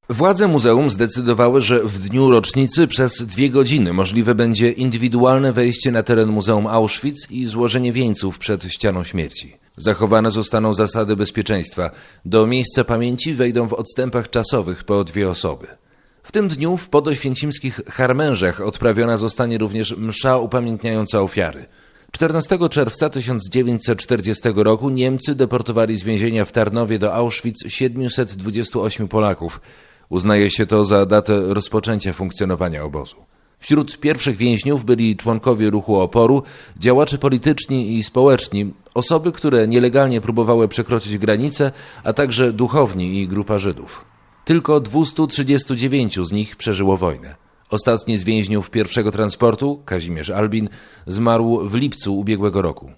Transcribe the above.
Władze muzeum zdecydowały, że w dniu rocznicy przez 2 godziny możliwe będzie indywidualne wejście na teren Muzeum Auschwitz i złożenie wieńców przed ścianą śmierci. Zachowane zostaną zasady bezpieczeństwa. Do miejsca pamięci wejdą w odstępach czasowych po 2 osoby. W tym dniu w podoświęcimskich Harmężach odprawiona zostanie również msza upamiętniająca ofiary. 14 czerwca 1940 roku Niemcy deportowali z więzienia w Tarnowie do Auschwitz 728 Polaków. Uznaje się to za datę rozpoczęcia funkcjonowania obozu. Wśród pierwszych więźniów byli członkowie ruchu oporu, działacze polityczni i społeczni, osoby, które nielegalnie próbowały przekroczyć granice, a także duchowni i grupa Żydów. Tylko 239 z nich przeżyło wojnę. Ostatni z więźniów pierwszego transportu, Kazimierz Albin, zmarł w lipcu ubiegłego roku.